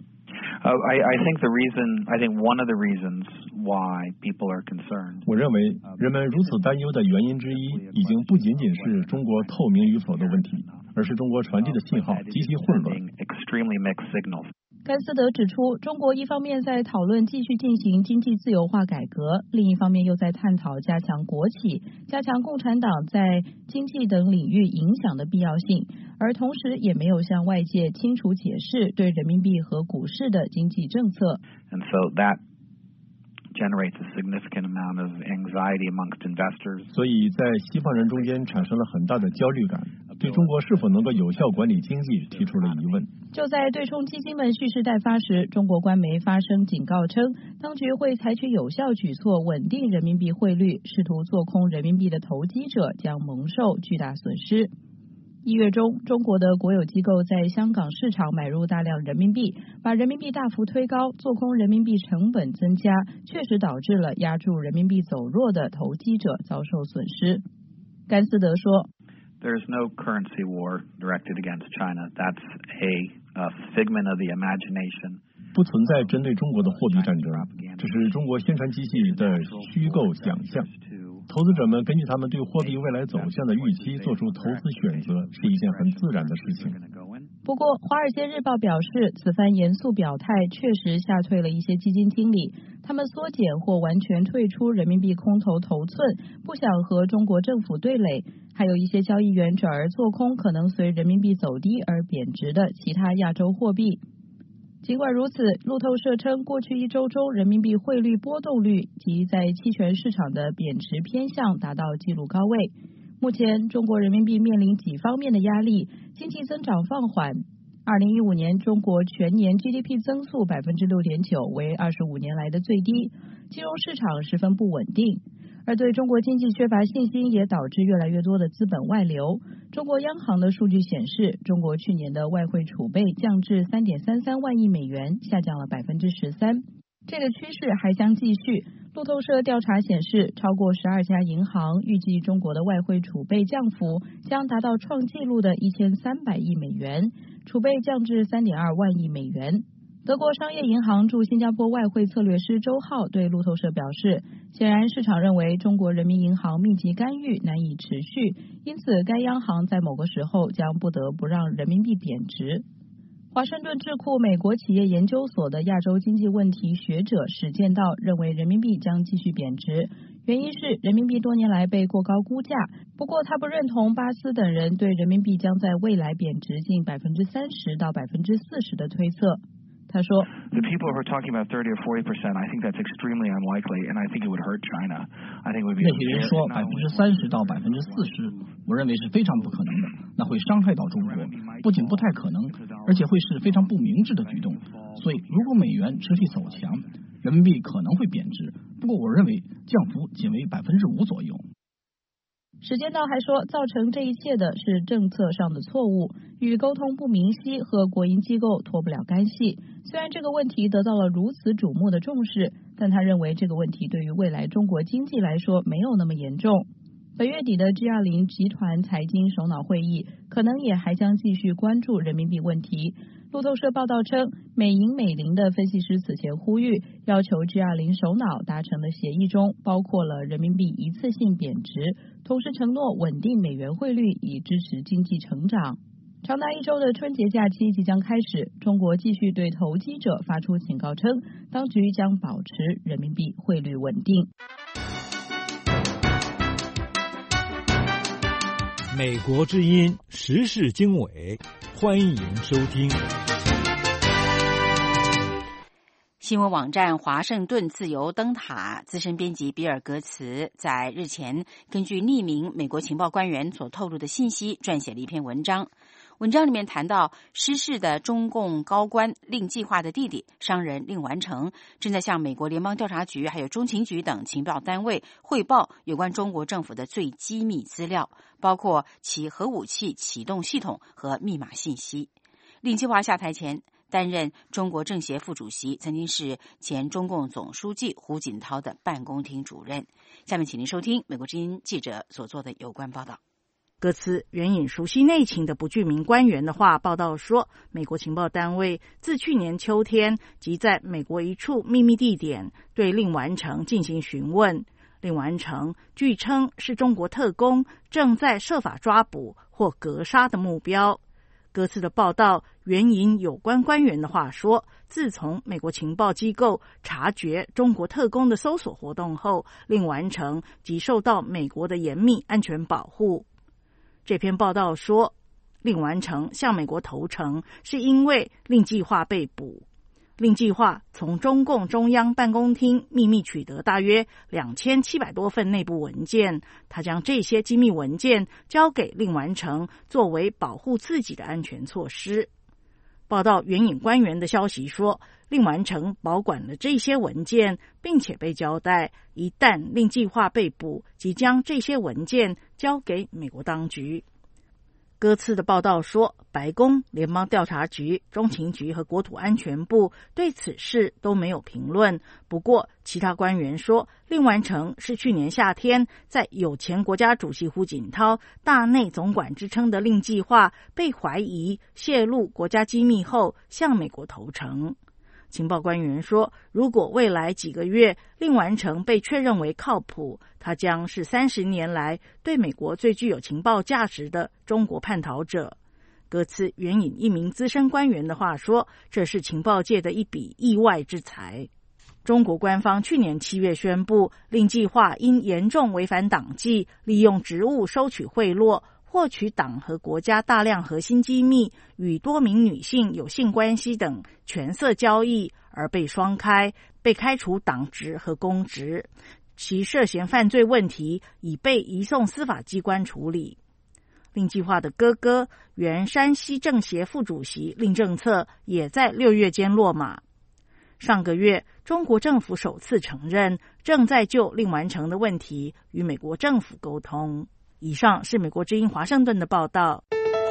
I think one of the reasons why people are concerned. 我认为人们如此担忧的原因之一，已经不仅仅是中国透明与否的问题，而是中国传递的信号极其混乱。 甘思德指出，中国一方面在讨论继续进行经济自由化改革，另一方面又在探讨加强国企、加强共产党在经济等领域影响的必要性，而同时也没有向外界清楚解释对人民币和股市的经济政策。 And so that generates a significant amount of anxiety amongst investors. 所以在西方人中间产生了很大的焦虑感，对中国是否能够有效管理经济提出了疑问。 就在对冲基金们蓄势待发时，中国官媒发声警告称，当局会采取有效举措稳定人民币汇率，试图做空人民币的投机者将蒙受巨大损失。1月中，中国的国有机构在香港市场买入大量人民币，把人民币大幅推高，做空人民币成本增加，确实导致了押注人民币走弱的投机者遭受损失。甘思德说 There is no currency war directed against China. That's a figment of the imagination. 不存在针对中国的货币战争，这是中国宣传机器的虚构想象。投资者们根据他们对货币未来走向的预期做出投资选择，是一件很自然的事情。 不过，《华尔街日报》表示，此番严肃表态确实吓退了一些基金经理，他们缩减或完全退出人民币空头头寸，不想和中国政府对垒。还有一些交易员转而做空可能随人民币走低而贬值的其他亚洲货币。尽管如此，路透社称，过去1周中人民币汇率波动率及在期权市场的贬值偏向达到纪录高位。目前，中国人民币面临几方面的压力，经济增长放缓。2015年中国全年 GDP 增速 6.9%， 为25年来的最低，金融市场十分不稳定。而对中国经济缺乏信心，也导致越来越多的资本外流。中国央行的数据显示，中国去年的外汇储备降至 3.33 万亿美元，下降了 13%。这个趋势还将继续。路透社调查显示，超过12家银行预计中国的外汇储备降幅将达到创纪录的1300亿美元，储备降至 3.2 万亿美元。德国商业银行驻新加坡外汇策略师周浩对路透社表示，显然市场认为中国人民银行密集干预难以持续，因此该央行在某个时候将不得不让人民币贬值。华盛顿智库美国企业研究所的亚洲经济问题学者史建道认为，人民币将继续贬值，原因是人民币多年来被过高估价。不过他不认同巴斯等人对人民币将在未来贬值近 30% 到 40% 的推测。他说 The people who are talking about 30 or 40%, I think that's extremely unlikely, and I think it would hurt China. I think it would be 那些人说 30% 到 40%， 我认为是非常不可能的，那会伤害到中国，不仅不太可能，而且会是非常不明智的举动。所以如果美元持续走强，人民币可能会贬值，不过我认为降幅仅为 5% 左右。 史建道还说，造成这一切的是政策上的错误，与沟通不明晰和国营机构脱不了干系。虽然这个问题得到了如此瞩目的重视，但他认为这个问题对于未来中国经济来说没有那么严重。本月底的 G20 集团财经首脑会议可能也还将继续关注人民币问题。路透社报道称，美银美林的分析师此前呼吁，要求 G20 首脑达成的协议中包括了人民币一次性贬值，同时承诺稳定美元汇率以支持经济成长。长达1周的春节假期即将开始，中国继续对投机者发出警告称，当局将保持人民币汇率稳定。 美国之音时事经纬，欢迎收听。 新闻网站华盛顿自由灯塔资深编辑比尔·格茨在日前根据匿名美国情报官员所透露的信息撰写了一篇文章。文章里面谈到，失事的中共高官令计划的弟弟商人令完成正在向美国联邦调查局还有中情局等情报单位汇报有关中国政府的最机密资料，包括其核武器启动系统和密码信息。令计划下台前担任中国政协副主席，曾经是前中共总书记胡锦涛的办公厅主任。下面请您收听美国之音记者所做的有关报道。 歌词援引熟悉内情的不具名官员的话，报道说，美国情报单位自去年秋天即在美国一处秘密地点对令完成进行询问。令完成据称是中国特工正在设法抓捕或格杀的目标。歌词的报道援引有关官员的话说，自从美国情报机构察觉中国特工的搜索活动后，令完成即受到美国的严密安全保护。这篇报道说，令完成向美国投诚是因为令计划被捕。令计划从中共中央办公厅秘密取得大约2700多份内部文件，他将这些机密文件交给令完成作为保护自己的安全措施。报道援引官员的消息说，令完成保管了这些文件，并且被交代一旦令计划被捕，即将这些文件交给美国当局。歌词的报道说，白宫、联邦调查局、中情局和国土安全部对此事都没有评论。不过，其他官员说，令完成是去年夏天在有前国家主席胡锦涛大内总管之称的令计划被怀疑泄露国家机密后向美国投诚。情报官员说，如果未来几个月令完成被确认为靠谱，他将是30年来对美国最具有情报价值的中国叛逃者。歌词援引一名资深官员的话说，这是情报界的一笔意外之财。中国官方去年7月宣布，令计划因严重违反党纪，利用职务收取贿赂，获取党和国家大量核心机密，与多名女性有性关系等权色交易而被双开，被开除党职和公职。其涉嫌犯罪问题已被移送司法机关处理。令计划的哥哥，原山西政协副主席令政策也在6月间落马。上个月，中国政府首次承认正在就令完成的问题与美国政府沟通。以上是美国之音华盛顿的报道。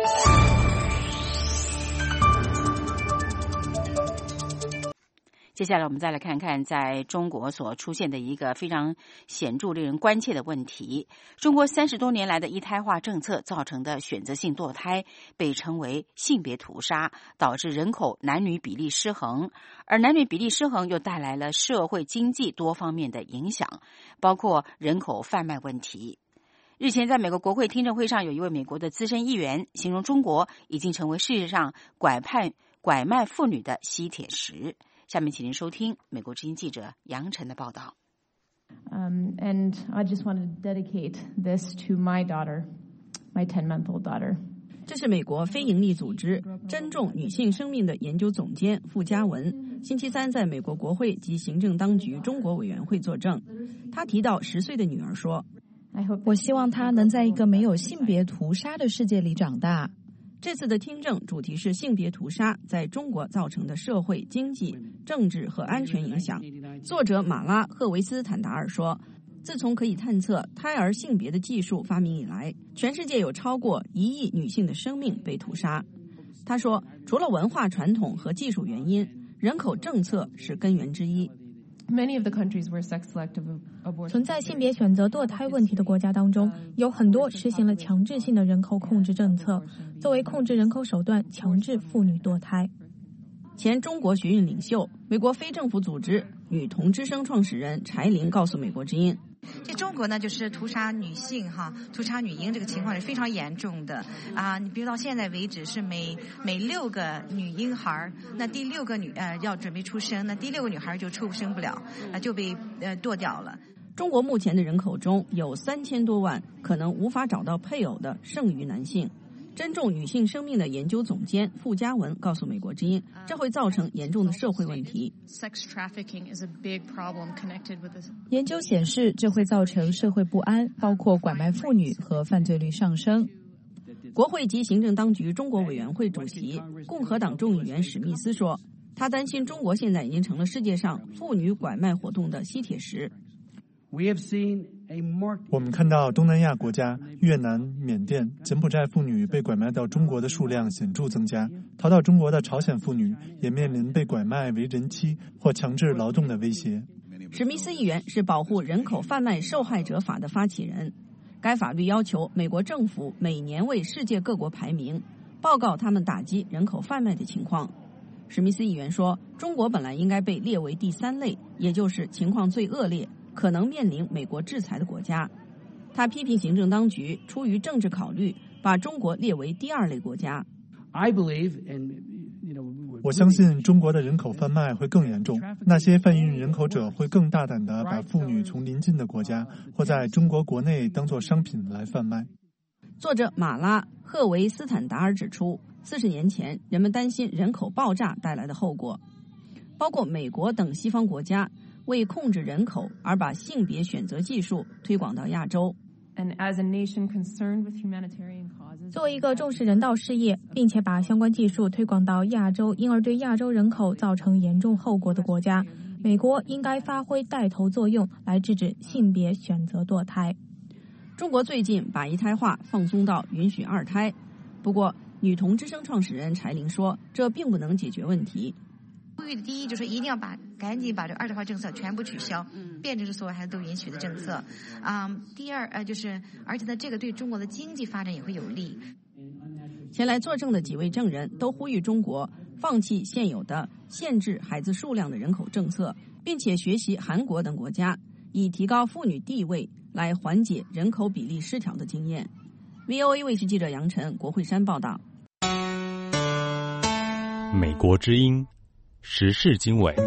接下来我们再来看看在中国所出现的一个非常显著令人关切的问题。中国30多年来的一胎化政策造成的选择性堕胎被称为性别屠杀，导致人口男女比例失衡，而男女比例失衡又带来了社会经济多方面的影响，包括人口贩卖问题。日前在美国国会听证会上，有一位美国的资深议员形容中国已经成为世界上拐卖妇女的吸铁石。下面请您收听美国之音记者杨晨的报道。 And I just want to dedicate this to my daughter, my 10-month-old daughter. 这是美国非营利组织珍重女性生命的研究总监傅嘉文星期三在美国国会及行政当局中国委员会作证。他提到10岁的女儿说， 我希望她能在一个没有性别屠杀的世界里长大。 这次的听证主题是性别屠杀在中国造成的社会、经济、政治和安全影响。作者马拉·赫维斯坦达尔说，自从可以探测胎儿性别的技术发明以来，全世界有超过1亿女性的生命被屠杀。他说，除了文化传统和技术原因，人口政策是根源之一。 存在性别选择堕胎问题的国家当中，有很多实行了强制性的人口控制政策，作为控制人口手段强制妇女堕胎。 前中国学运领袖、美国非政府组织女童之声创始人柴玲告诉美国之音， 这中国呢，就是屠杀女性屠杀女婴这个情况是非常严重的啊！你比如到现在为止，是每6个女婴孩，那第6个要准备出生，那第6个女孩就出生不了，就被剁掉了。 中国目前的人口中有3000多万可能无法找到配偶的剩余男性， 珍重女性生命的研究总监傅嘉文告诉美国之音，这会造成严重的社会问题。 研究显示，这会造成社会不安，包括拐卖妇女和犯罪率上升。 国会及行政当局中国委员会主席共和党众议员史密斯说，他担心中国现在已经成了世界上妇女拐卖活动的吸铁石。 我们看到东南亚国家越南、缅甸、柬埔寨妇女被拐卖到中国的数量显著增加，逃到中国的朝鲜妇女也面临被拐卖为人妻或强制劳动的威胁。 史密斯议员是保护人口贩卖受害者法的发起人，该法律要求美国政府每年为世界各国排名，报告他们打击人口贩卖的情况。史密斯议员说，中国本来应该被列为第3类，也就是情况最恶劣，可能面临美国制裁的国家。他批评行政当局出于政治考虑，把中国列为第2类国家。 我相信中国的人口贩卖会更严重，那些贩运人口者会更大胆地把妇女从邻近的国家或在中国国内当作商品来贩卖。 作者马拉·赫维斯坦达尔指出，40年前人们担心人口爆炸带来的后果，包括美国等西方国家为控制人口而把性别选择技术推广到亚洲。 作为一个重视人道事业，并且把相关技术推广到亚洲，因而对亚洲人口造成严重后果的国家，美国应该发挥带头作用，来制止性别选择堕胎。 中国最近把1胎化放松到允许2胎，不过女童之声创始人柴玲说，这并不能解决问题。 呼吁的第一就是一定要赶紧把这2胎化政策全部取消，变成是所有孩子都允许的政策。第二就是而且呢，这个对中国的经济发展也会有利。 前来作证的几位证人都呼吁中国放弃现有的限制孩子数量的人口政策，并且学习韩国等国家以提高妇女地位来缓解人口比例失调的经验。VOA 卫视记者杨晨、国会山报道。 美国之音时事经纬。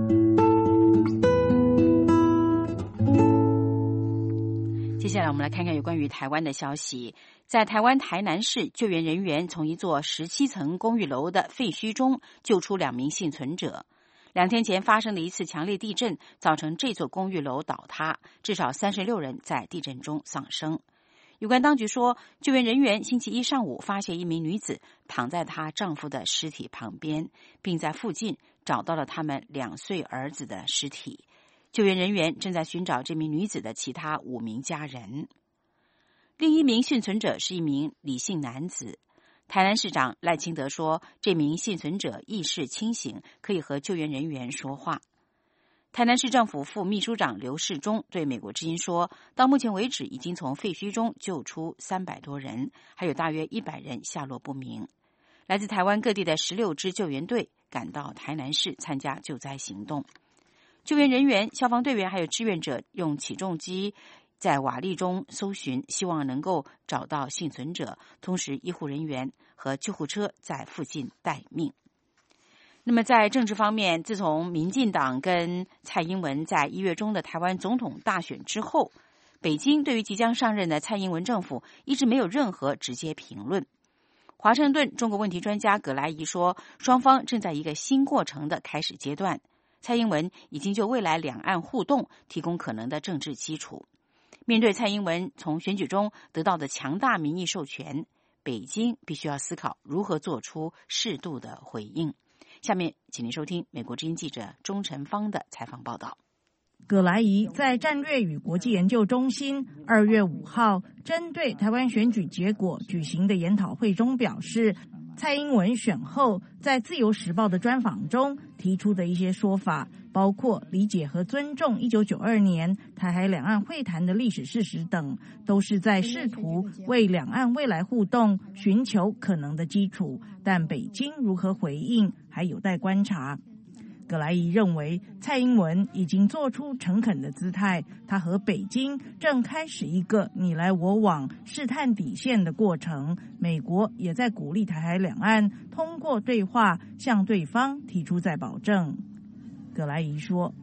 接下来我们来看看有关于台湾的消息。在台湾台南市，救援人员从一座17层公寓楼的废墟中救出2名幸存者。2天前发生的一次强烈地震造成这座公寓楼倒塌，至少36人在地震中丧生。有关当局说，救援人员星期一上午发现一名女子躺在她丈夫的尸体旁边，并在附近找到了他们2岁儿子的尸体。救援人员正在寻找这名女子的其他5名家人。另一名幸存者是一名李姓男子。台南市长赖清德说，这名幸存者意识清醒，可以和救援人员说话。台南市政府副秘书长刘世忠对美国之音说，到目前为止已经从废墟中救出300多人，还有大约100人下落不明。来自台湾各地的16支救援队赶到台南市参加救灾行动。救援人员、消防队员还有志愿者用起重机在瓦砾中搜寻，希望能够找到幸存者，同时医护人员和救护车在附近待命。那么在政治方面，自从民进党跟蔡英文在1月中的台湾总统大选之后，北京对于即将上任的蔡英文政府一直没有任何直接评论。华盛顿中国问题专家葛莱仪说，双方正在一个新过程的开始阶段，蔡英文已经就未来两岸互动提供可能的政治基础。面对蔡英文从选举中得到的强大民意授权，北京必须要思考如何做出适度的回应。下面请您收听美国之音记者钟晨芳的采访报道。 葛莱仪在战略与国际研究中心2月5号针对台湾选举结果举行的研讨会中表示，蔡英文选后在自由时报的专访中提出的一些说法，包括理解和尊重1992年台海两岸会谈的历史事实等，都是在试图为两岸未来互动寻求可能的基础，但北京如何回应还有待观察。葛莱仪认为，蔡英文已经做出诚恳的姿态，他和北京正开始一个你来我往、试探底线的过程。美国也在鼓励台海两岸通过对话向对方提出再保证。葛莱仪说，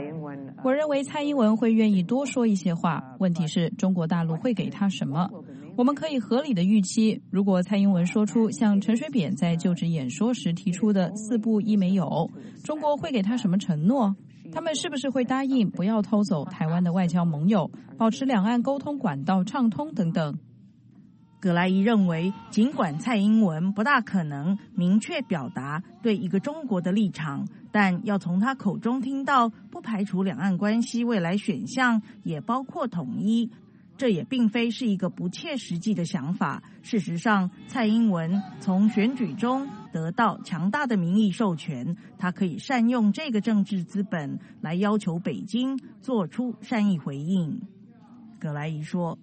我认为蔡英文会愿意多说一些话，问题是中国大陆会给他什么？ 我们可以合理的预期，如果蔡英文说出像陈水扁在就职演说时提出的4不1没有，中国会给他什么承诺？他们是不是会答应不要偷走台湾的外交盟友，保持两岸沟通管道畅通等等？ 葛莱仪认为，尽管蔡英文不大可能明确表达对一个中国的立场，但要从他口中听到不排除两岸关系未来选项也包括统一，这也并非是一个不切实际的想法。事实上，蔡英文从选举中得到强大的民意授权，他可以善用这个政治资本来要求北京做出善意回应。葛莱仪说，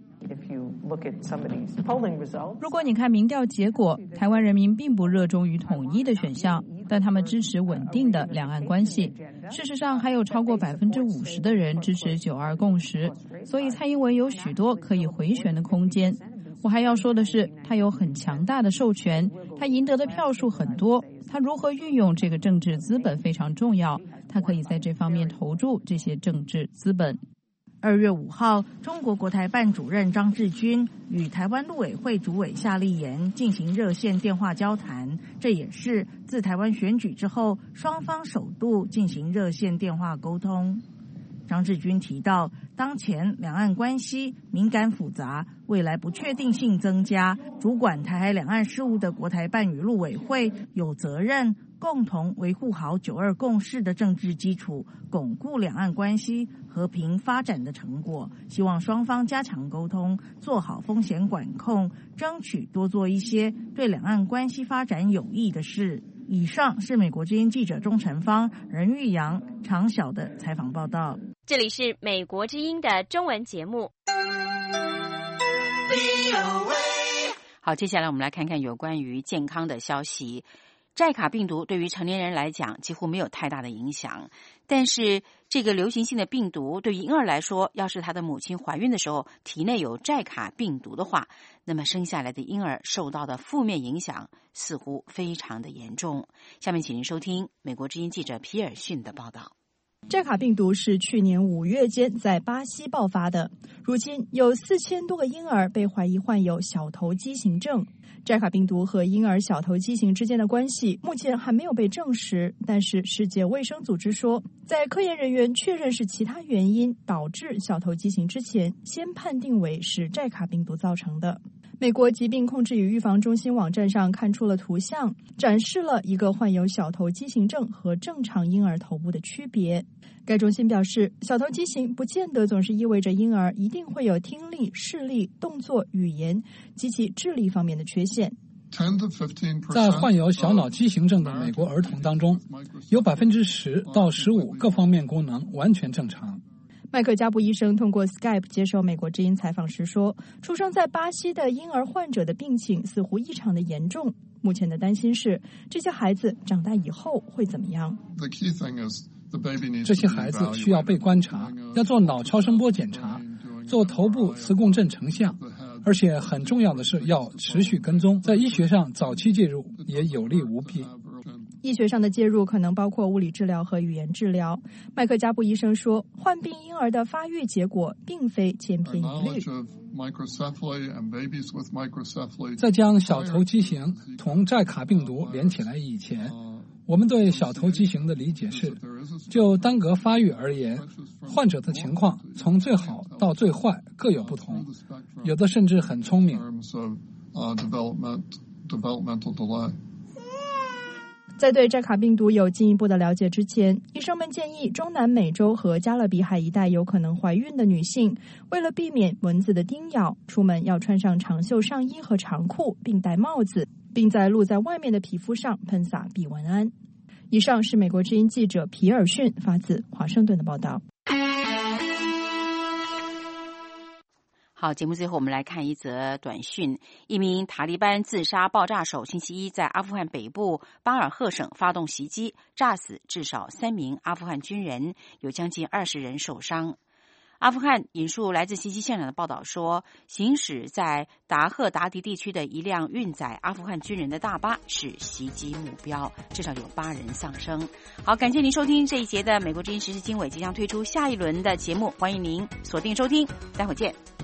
如果你看民调结果，台湾人民并不热衷于统一的选项，但他们支持稳定的两岸关系。事实上，还有超过50%的人支持9·2共识，所以蔡英文有许多可以回旋的空间。我还要说的是，他有很强大的授权，他赢得的票数很多，他如何运用这个政治资本非常重要，他可以在这方面投注这些政治资本。 2月5号，中国国台办主任张志军与台湾陆委会主委夏立言进行热线电话交谈，这也是自台湾选举之后双方首度进行热线电话沟通。张志军提到，当前两岸关系敏感复杂，未来不确定性增加，主管台海两岸事务的国台办与陆委会有责任共同维护好9·2共识的政治基础，巩固两岸关系和平发展的成果。希望双方加强沟通，做好风险管控，争取多做一些对两岸关系发展有益的事。以上是美国之音记者钟晨芳、任玉阳、常晓的采访报道。 这里是美国之音的中文节目。好，接下来我们来看看有关于健康的消息。寨卡病毒对于成年人来讲几乎没有太大的影响，但是这个流行性的病毒对于婴儿来说，要是他的母亲怀孕的时候体内有寨卡病毒的话，那么生下来的婴儿受到的负面影响似乎非常的严重。下面请您收听美国之音记者皮尔逊的报道。 寨卡病毒是去年5月间在巴西爆发的，如今有4000多个婴儿被怀疑患有小头畸形症。寨卡病毒和婴儿小头畸形之间的关系目前还没有被证实，但是世界卫生组织说，在科研人员确认是其他原因导致小头畸形之前，先判定为是寨卡病毒造成的。美国疾病控制与预防中心网站上看出了图像，展示了一个患有小头畸形症和正常婴儿头部的区别。该中心表示，小头畸形不见得总是意味着婴儿一定会有听力、视力、动作、语言及其智力方面的缺陷。 在患有小脑畸形症的美国儿童当中，有10%到15%各方面功能完全正常。 麦克加布医生通过 Skype 接受美国之音采访时说，出生在巴西的婴儿患者的病情似乎异常的严重，目前的担心是这些孩子长大以后会怎么样。 这些孩子需要被观察，要做脑超声波检查，做头部磁共振成像，而且很重要的是要持续跟踪，在医学上早期介入也有利无弊。 医学上的介入可能包括物理治疗和语言治疗。麦克加布医生说，患病婴儿的发育结果并非千篇一律。 在将小头畸形同寨卡病毒连起来以前，我们对小头畸形的理解是，就单个发育而言，患者的情况从最好到最坏各有不同，有的甚至很聪明。 在对寨卡病毒有进一步的了解之前，医生们建议中南美洲和加勒比海一带有可能怀孕的女性，为了避免蚊子的叮咬，出门要穿上长袖上衣和长裤，并戴帽子，并在露在外面的皮肤上喷洒避蚊胺。以上是美国之音记者皮尔逊发自华盛顿的报道。 好，节目最后我们来看一则短讯。一名塔利班自杀爆炸手星期一在阿富汗北部巴尔赫省发动袭击，炸死至少3名阿富汗军人，有将近20人受伤。阿富汗引述来自袭击现场的报道说，行驶在达赫达迪地区的一辆运载阿富汗军人的大巴是袭击目标，至少有8人丧生。好，感谢您收听这一节的美国之音时事经纬，即将推出下一轮的节目，欢迎您锁定收听，待会儿见。